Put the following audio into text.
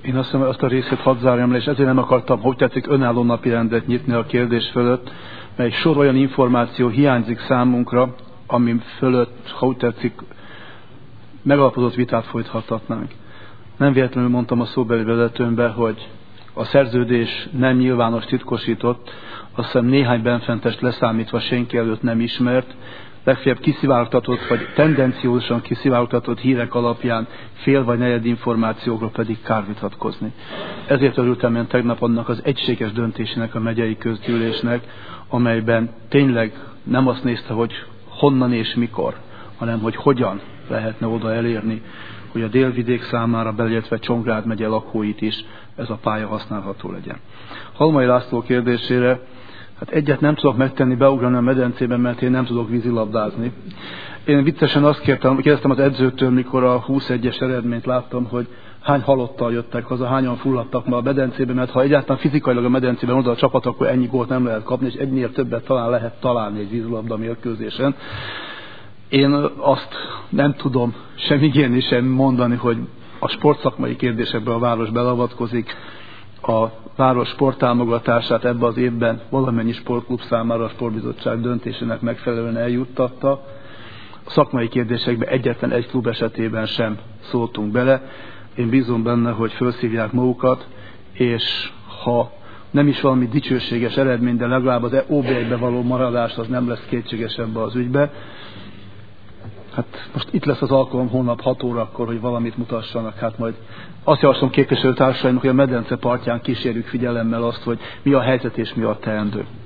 Én azt hiszem, hogy azt a részét hadd zárjam le, és ezért nem akartam, hogy tetszik, önálló napirendet nyitni a kérdés fölött, mert egy sor olyan információ hiányzik számunkra, ami fölött, ha úgy tetszik, megalapozott vitát folytathatnánk. Nem véletlenül mondtam a szóbeli vezetőmbe, hogy a szerződés nem nyilvános, titkosított, azt hiszem néhány benfentest leszámítva senki előtt nem ismert, legfeljebb kiszivárogtatott, vagy tendenciósan kiszivárogtatott hírek alapján fél vagy negyed információkról pedig kár vitatkozni. Ezért örültem én tegnap annak az egységes döntésének a megyei közgyűlésnek, amelyben tényleg nem azt nézte, hogy honnan és mikor, hanem hogy hogyan lehetne oda elérni, hogy a délvidék számára, beleértve Csongrád megye lakóit is ez a pálya használható legyen. Halmai László kérdésére, hát egyet nem tudok megtenni, beugrani a medencében, mert én nem tudok vízilabdázni. Én viccesen azt kérdeztem az edzőtől, mikor a 21-es eredményt láttam, hogy hány halottal jöttek haza, hányan fulladtak ma a medencében, mert ha egyáltalán fizikailag a medencében oda a csapat, akkor ennyi gólt nem lehet kapni, és ennél többet talán lehet találni egy vízilabda mérkőzésen. Én azt nem tudom sem igényni, sem mondani, hogy a sportszakmai kérdésekben a város belavatkozik. A város sporttámogatását ebben az évben valamennyi sportklub számára a sportbizottság döntésének megfelelően eljuttatta. A szakmai kérdésekben egyetlen egy klub esetében sem szóltunk bele. Én bízom benne, hogy felszívják magukat, és ha nem is valami dicsőséges eredmény, de legalább az OB1-be való maradás az nem lesz kétséges ebbe az ügybe. Hát most itt lesz az alkalom holnap 6 órakor, hogy valamit mutassanak. Hát majd azt javaslom képviselőtársaimnak, hogy a medence partján kísérjük figyelemmel azt, hogy mi a helyzet és mi a teendő.